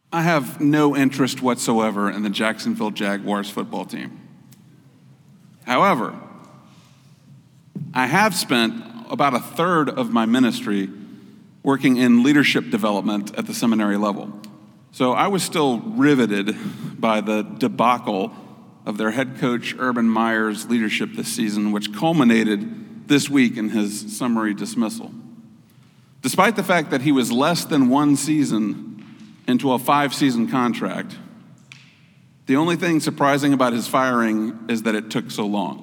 I have no interest whatsoever in the Jacksonville Jaguars football team. However, I have spent about a third of my ministry working in leadership development at the seminary level. So I was still riveted by the debacle of their head coach, Urban Meyer's leadership this season, which culminated this week in his summary dismissal. Despite the fact that he was less than one season into a 5-season contract, the only thing surprising about his firing is that it took so long.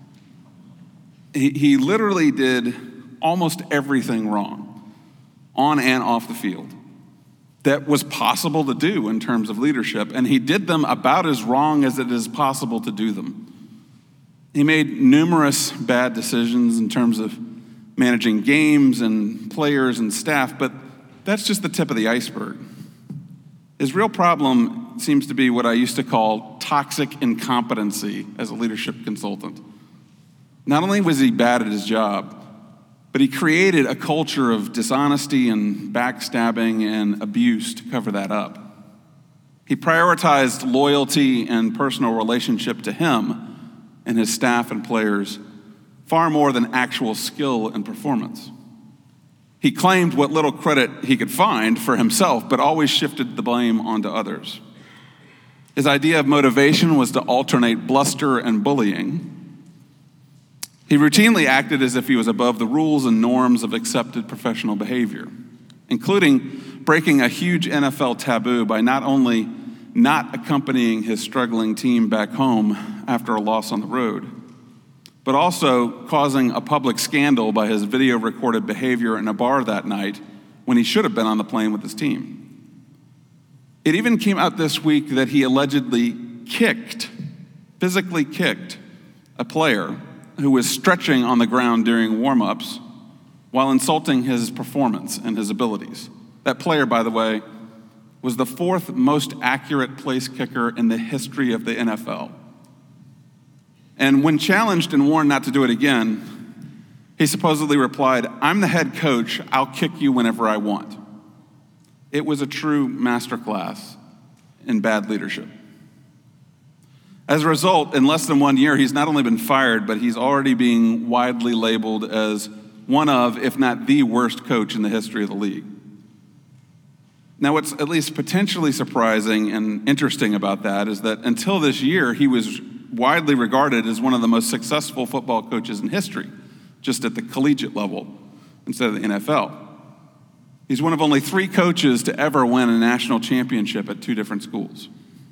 He literally did almost everything wrong, on and off the field, that was possible to do in terms of leadership, and he did them about as wrong as it is possible to do them. He made numerous bad decisions in terms of managing games and players and staff, but that's just the tip of the iceberg. His real problem seems to be what I used to call toxic incompetency as a leadership consultant. Not only was he bad at his job, but he created a culture of dishonesty and backstabbing and abuse to cover that up. He prioritized loyalty and personal relationship to him and his staff and players far more than actual skill and performance. He claimed what little credit he could find for himself, but always shifted the blame onto others. His idea of motivation was to alternate bluster and bullying. He routinely acted as if he was above the rules and norms of accepted professional behavior, including breaking a huge NFL taboo by not only not accompanying his struggling team back home after a loss on the road, but also causing a public scandal by his video-recorded behavior in a bar that night when he should have been on the plane with his team. It even came out this week that he allegedly physically kicked, a player who was stretching on the ground during warm-ups while insulting his performance and his abilities. That player, by the way, was the 4th most accurate place kicker in the history of the NFL. And when challenged and warned not to do it again, he supposedly replied, "I'm the head coach, I'll kick you whenever I want." It was a true masterclass in bad leadership. As a result, in less than 1 year, he's not only been fired, but he's already being widely labeled as one of, if not the worst coach in the history of the league. Now, what's at least potentially surprising and interesting about that is that until this year, he was widely regarded as one of the most successful football coaches in history, just at the collegiate level instead of the NFL. He's one of only 3 coaches to ever win a national championship at 2 different schools.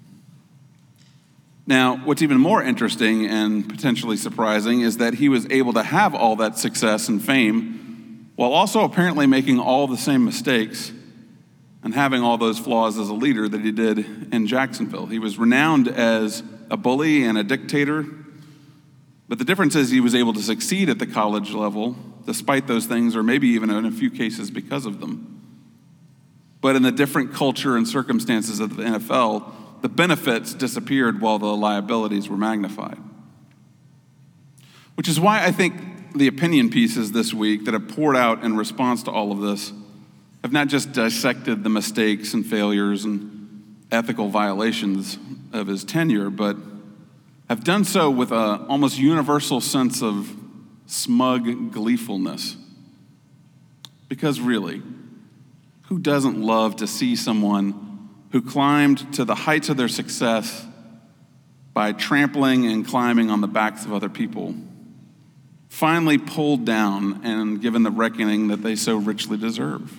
Now, what's even more interesting and potentially surprising is that he was able to have all that success and fame while also apparently making all the same mistakes and having all those flaws as a leader that he did in Jacksonville. He was renowned as a bully and a dictator, but the difference is he was able to succeed at the college level despite those things, or maybe even in a few cases because of them. But in the different culture and circumstances of the NFL, the benefits disappeared while the liabilities were magnified. Which is why I think the opinion pieces this week that have poured out in response to all of this have not just dissected the mistakes and failures and ethical violations of his tenure, but have done so with an almost universal sense of smug gleefulness. Because really, who doesn't love to see someone who climbed to the heights of their success by trampling and climbing on the backs of other people, finally pulled down and given the reckoning that they so richly deserve?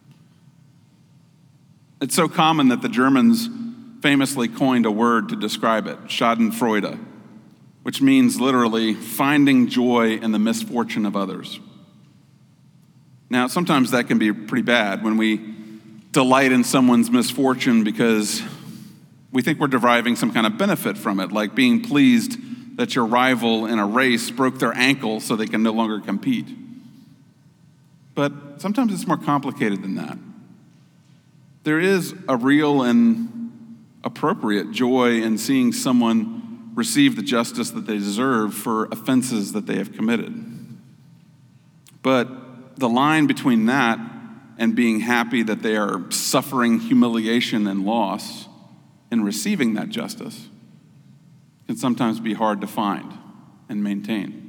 It's so common that the Germans famously coined a word to describe it, Schadenfreude, which means literally finding joy in the misfortune of others. Now, sometimes that can be pretty bad when we delight in someone's misfortune because we think we're deriving some kind of benefit from it, like being pleased that your rival in a race broke their ankle so they can no longer compete. But sometimes it's more complicated than that. There is a real and appropriate joy in seeing someone receive the justice that they deserve for offenses that they have committed. But the line between that and being happy that they are suffering humiliation and loss in receiving that justice can sometimes be hard to find and maintain.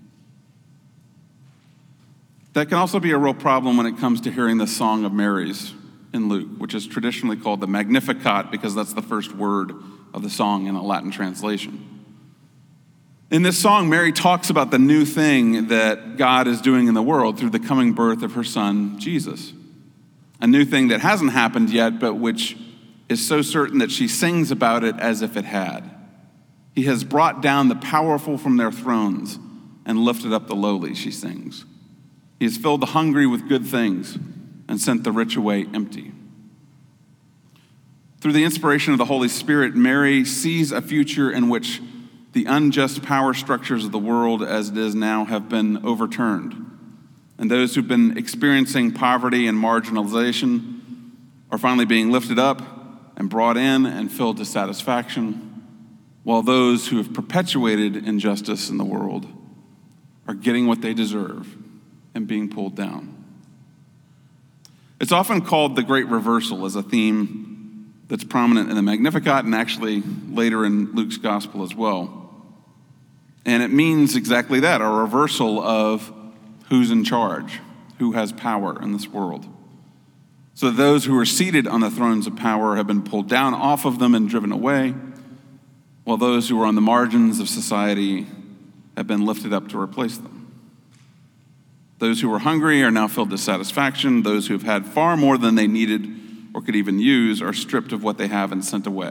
That can also be a real problem when it comes to hearing the Song of Marys in Luke, which is traditionally called the Magnificat because that's the first word of the song in a Latin translation. In this song, Mary talks about the new thing that God is doing in the world through the coming birth of her son, Jesus. A new thing that hasn't happened yet, but which is so certain that she sings about it as if it had. He has brought down the powerful from their thrones and lifted up the lowly, she sings. He has filled the hungry with good things and sent the rich away empty. Through the inspiration of the Holy Spirit, Mary sees a future in which the unjust power structures of the world as it is now have been overturned. And those who've been experiencing poverty and marginalization are finally being lifted up and brought in and filled to satisfaction, while those who have perpetuated injustice in the world are getting what they deserve and being pulled down. It's often called the Great Reversal as a theme that's prominent in the Magnificat and actually later in Luke's Gospel as well. And it means exactly that, a reversal of who's in charge, who has power in this world. So those who are seated on the thrones of power have been pulled down off of them and driven away, while those who are on the margins of society have been lifted up to replace them. Those who were hungry are now filled to satisfaction. Those who have had far more than they needed or could even use are stripped of what they have and sent away.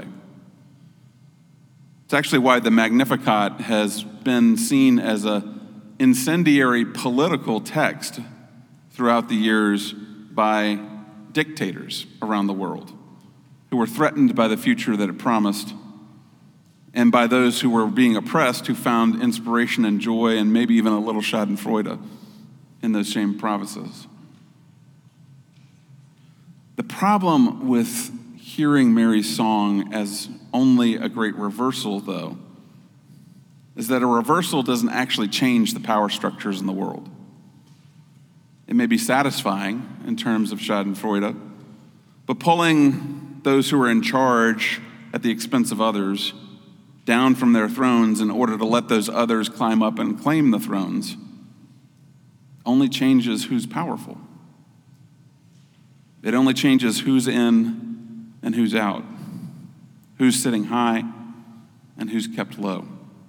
It's actually why the Magnificat has been seen as an incendiary political text throughout the years by dictators around the world who were threatened by the future that it promised, and by those who were being oppressed who found inspiration and joy and maybe even a little schadenfreude in those same provinces. The problem with hearing Mary's song as only a great reversal, though, is that a reversal doesn't actually change the power structures in the world. It may be satisfying in terms of schadenfreude, but pulling those who are in charge at the expense of others down from their thrones in order to let those others climb up and claim the thrones only changes who's powerful. It only changes who's in and who's out, who's sitting high and who's kept low.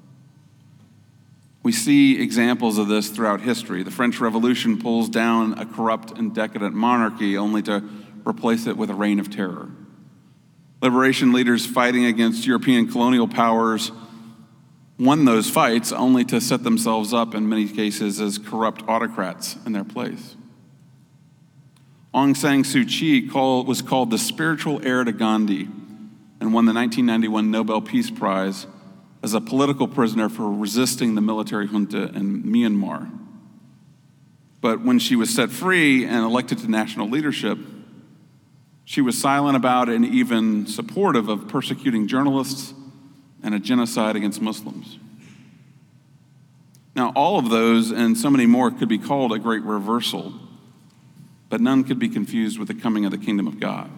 We see examples of this throughout history. The French Revolution pulls down a corrupt and decadent monarchy only to replace it with a reign of terror. Liberation leaders fighting against European colonial powers won those fights only to set themselves up in many cases as corrupt autocrats in their place. Aung San Suu Kyi was called the spiritual heir to Gandhi and won the 1991 Nobel Peace Prize as a political prisoner for resisting the military junta in Myanmar. But when she was set free and elected to national leadership, she was silent about and even supportive of persecuting journalists and a genocide against Muslims. Now, all of those and so many more could be called a great reversal, but none could be confused with the coming of the kingdom of God.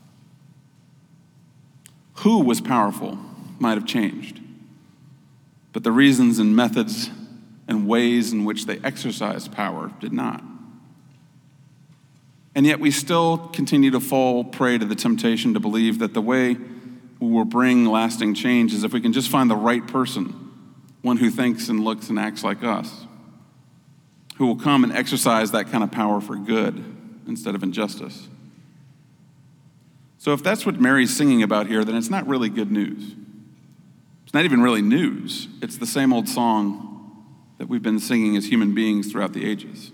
Who was powerful might have changed, but the reasons and methods and ways in which they exercised power did not. And yet we still continue to fall prey to the temptation to believe that the way we will bring lasting change is if we can just find the right person, one who thinks and looks and acts like us, who will come and exercise that kind of power for good instead of injustice. So if that's what Mary's singing about here, then it's not really good news. It's not even really news. It's the same old song that we've been singing as human beings throughout the ages.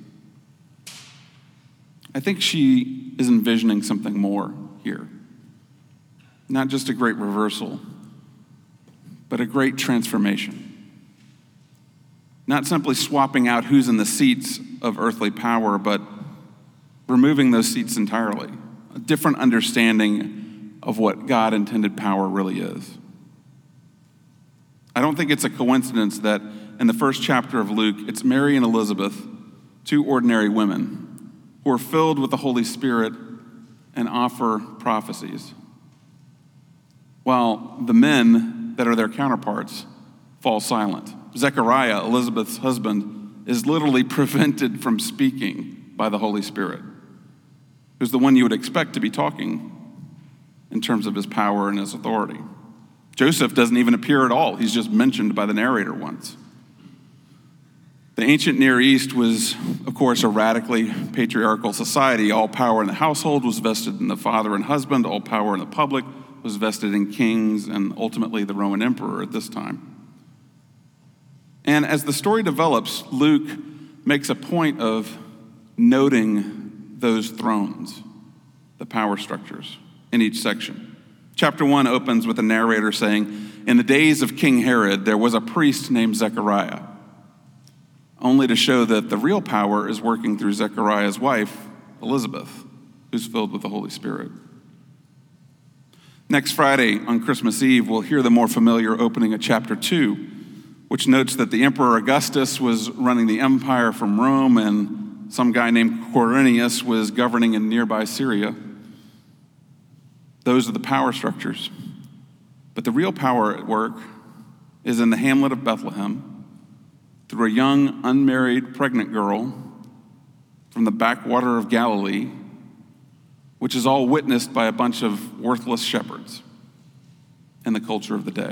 I think she is envisioning something more here. Not just a great reversal, but a great transformation. Not simply swapping out who's in the seats of earthly power, but removing those seats entirely. A different understanding of what God intended power really is. I don't think it's a coincidence that in the first chapter of Luke, it's Mary and Elizabeth, two ordinary women, who are filled with the Holy Spirit and offer prophecies, while the men that are their counterparts fall silent. Zechariah, Elizabeth's husband, is literally prevented from speaking by the Holy Spirit, who's the one you would expect to be talking in terms of his power and his authority. Joseph doesn't even appear at all. He's just mentioned by the narrator once. The ancient Near East was, of course, a radically patriarchal society. All power in the household was vested in the father and husband. All power in the public was vested in kings and ultimately the Roman emperor at this time. And as the story develops, Luke makes a point of noting those thrones, the power structures in each section. Chapter 1 opens with the narrator saying, "In the days of King Herod, there was a priest named Zechariah," only to show that the real power is working through Zechariah's wife, Elizabeth, who's filled with the Holy Spirit. Next Friday, on Christmas Eve, we'll hear the more familiar opening of chapter 2, which notes that the Emperor Augustus was running the empire from Rome and some guy named Quirinius was governing in nearby Syria. Those are the power structures. But the real power at work is in the hamlet of Bethlehem through a young, unmarried, pregnant girl from the backwater of Galilee, which is all witnessed by a bunch of worthless shepherds in the culture of the day.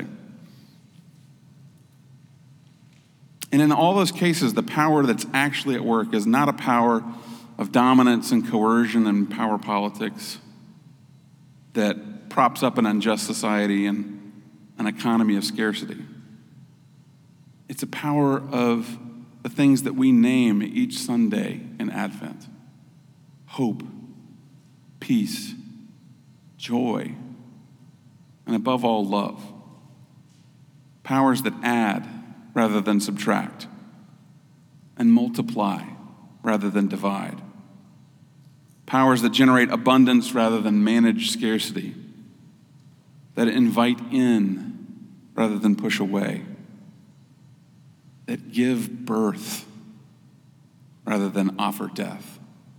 And in all those cases, the power that's actually at work is not a power of dominance and coercion and power politics that props up an unjust society and an economy of scarcity. It's a power of the things that we name each Sunday in Advent: hope, peace, joy, and above all, love. Powers that add rather than subtract, and multiply rather than divide. Powers that generate abundance rather than manage scarcity, that invite in rather than push away, that give birth rather than offer death.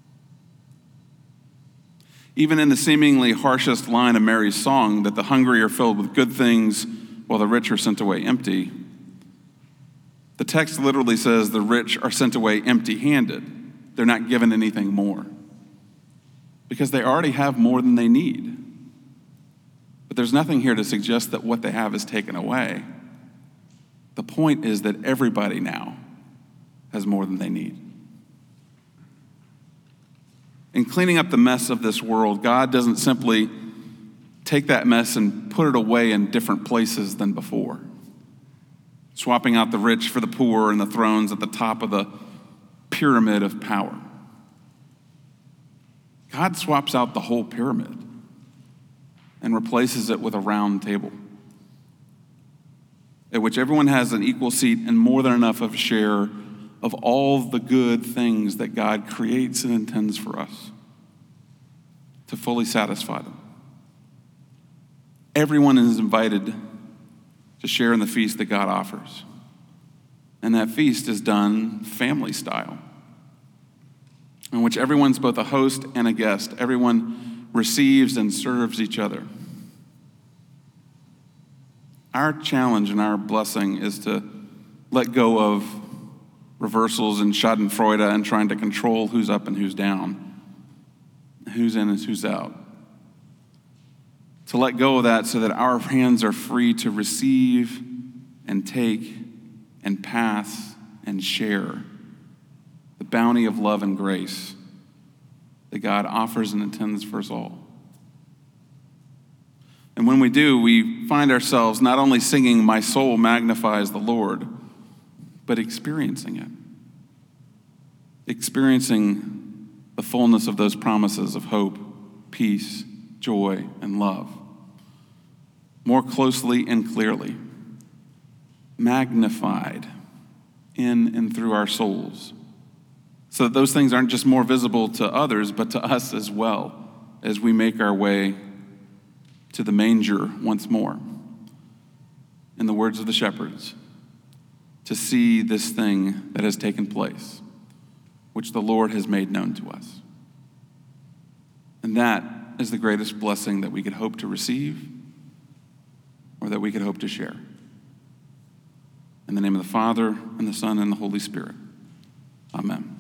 Even in the seemingly harshest line of Mary's song, that the hungry are filled with good things while the rich are sent away empty, the text literally says the rich are sent away empty-handed. They're not given anything more because they already have more than they need. But there's nothing here to suggest that what they have is taken away. The point is that everybody now has more than they need. In cleaning up the mess of this world, God doesn't simply take that mess and put it away in different places than before, swapping out the rich for the poor and the thrones at the top of the pyramid of power. God swaps out the whole pyramid and replaces it with a round table at which everyone has an equal seat and more than enough of a share of all the good things that God creates and intends for us to fully satisfy them. Everyone is invited to share in the feast that God offers. And that feast is done family style, in which everyone's both a host and a guest. Everyone receives and serves each other. Our challenge and our blessing is to let go of reversals and schadenfreude and trying to control who's up and who's down, who's in and who's out. To let go of that so that our hands are free to receive and take and pass and share the bounty of love and grace that God offers and intends for us all. And when we do, we find ourselves not only singing "My soul magnifies the Lord," but experiencing it. Experiencing the fullness of those promises of hope, peace, joy, and love. More closely and clearly. Magnified in and through our souls. So that those things aren't just more visible to others, but to us as well, as we make our way to the manger once more. In the words of the shepherds, to see this thing that has taken place, which the Lord has made known to us. And that is the greatest blessing that we could hope to receive or that we could hope to share. In the name of the Father, and the Son, and the Holy Spirit. Amen.